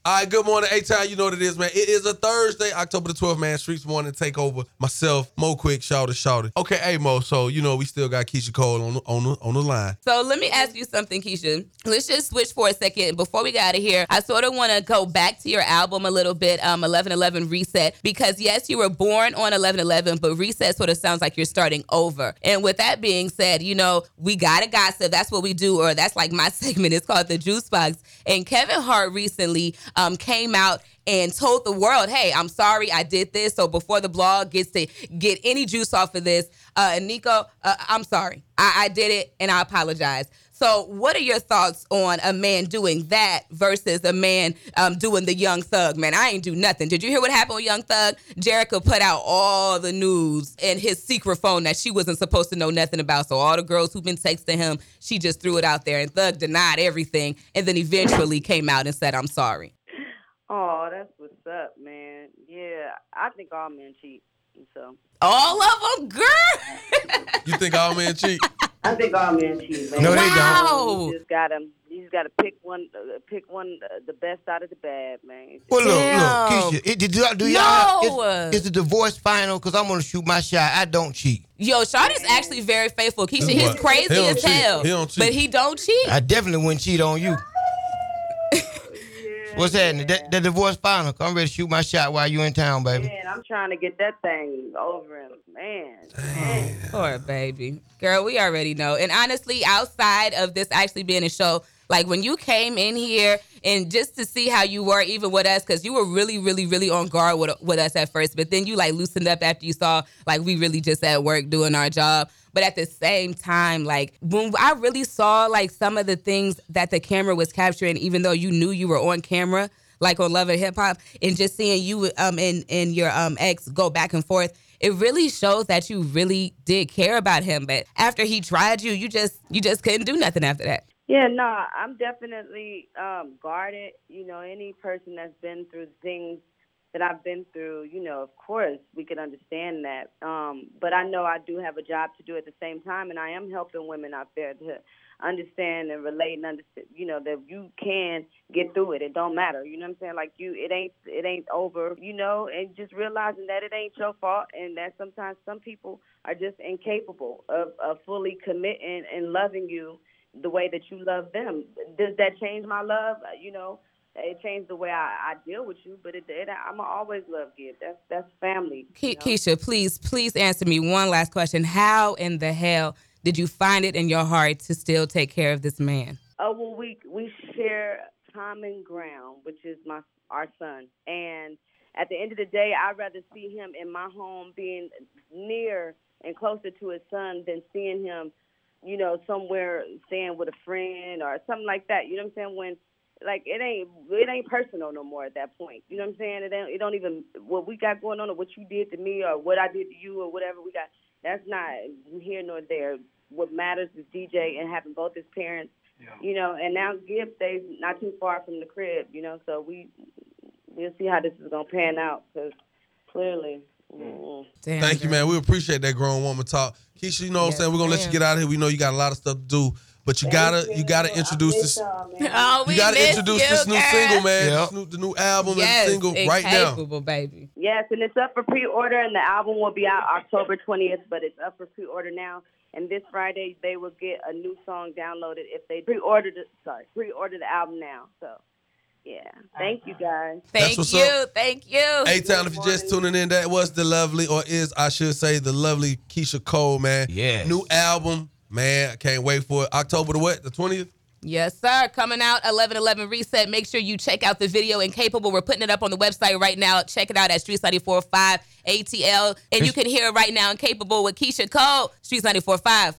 All right, good morning, A-Town. You know what it is, man. It is a Thursday, October the 12th, man. Streets Morning Takeover. Myself, Mo Quick, Shawty. Okay, hey, Mo, so, you know, we still got Keisha Cole on the line. So let me ask you something, Keisha. Let's just switch for a second. Before we get out of here, I sort of want to go back to your album a little bit, 11/11 Reset, because yes, you were born on 11/11, but Reset sort of sounds like you're starting over. And with that being said, you know, we gotta gossip. That's what we do, or that's like my segment. It's called the Juice Box. And Kevin Hart recently came out and told the world, hey, I'm sorry I did this. So before the blog gets to get any juice off of this, Nico, I'm sorry. I did it and I apologize. So what are your thoughts on a man doing that versus a man doing the Young Thug? Man, I ain't do nothing. Did you hear what happened with Young Thug? Jerica put out all the news in his secret phone that she wasn't supposed to know nothing about. So all the girls who've been texting him, she just threw it out there. And Thug denied everything and then eventually came out and said, I'm sorry. Oh, that's what's up, man. Yeah, I think all men cheat. So all of them, girl. You think all men cheat? I think all men cheat, man. No, they don't. You just gotta pick one, the best out of the bad, man. Well, look, Keisha, No. is the divorce final? Because I'm gonna shoot my shot. I don't cheat. Yo, Shawty's actually very faithful. Keisha, he's crazy as hell. He don't cheat. But he don't cheat. I definitely wouldn't cheat on you. What's happening? The divorce final. I'm ready to shoot my shot while you in town, baby. Man, I'm trying to get that thing over him. Man. Poor baby. Girl, we already know. And honestly, outside of this actually being a show, like when you came in here and just to see how you were even with us, because you were really, really, really on guard with us at first, but then you like loosened up after you saw like we really just at work doing our job. But at the same time, like when I really saw like some of the things that the camera was capturing, even though you knew you were on camera, like on Love and Hip Hop, and just seeing you and your ex go back and forth, it really shows that you really did care about him. But after he tried you, you just couldn't do nothing after that. Yeah, no, I'm definitely guarded. You know, any person that's been through things that I've been through, you know, of course, we could understand that. But I know I do have a job to do at the same time, and I am helping women out there to understand and relate and understand, you know, that you can get through it. It don't matter. You know what I'm saying? Like it ain't over, you know, and just realizing that it ain't your fault and that sometimes some people are just incapable of fully committing and loving you the way that you love them. Does that change my love? You know, it changed the way I deal with you, but I'ma always love Gibb. That's family. Keisha, please answer me one last question. How in the hell did you find it in your heart to still take care of this man? Oh, well, we share common ground, which is our son. And at the end of the day, I'd rather see him in my home being near and closer to his son than seeing him, you know, somewhere staying with a friend or something like that. You know what I'm saying? When like it ain't personal no more at that point. You know what I'm saying? It don't even what we got going on or what you did to me or what I did to you or whatever we got. That's not here nor there. What matters is DJ and having both his parents. Yeah. You know, and now Gibb stays not too far from the crib. You know, so we'll see how this is gonna pan out because clearly. Damn, Thank you, man. We appreciate that grown woman talk. Keisha, you know what I'm saying? We're gonna let you get out of here. We know you got a lot of stuff to do. But you gotta introduce this. Oh, you gotta introduce this new single, man. Yep. The new album yes, and single right now. Baby. Yes, and it's up for pre-order, and the album will be out October 20th, but it's up for pre-order now. And this Friday, they will get a new song downloaded if they pre-order the album now. So, yeah. Thank you, guys. Thank you. A-Town, if you're just tuning in, that was the lovely, or is, I should say, the lovely Keisha Cole, man. Yeah. New album. Man, I can't wait for it. October the what? The 20th? Yes, sir. Coming out 11/11 Reset. Make sure you check out the video. Incapable. We're putting it up on the website right now. Check it out at Streets 94.5 ATL. And you can hear it right now. Incapable with Keisha Cole. Streets 94.5.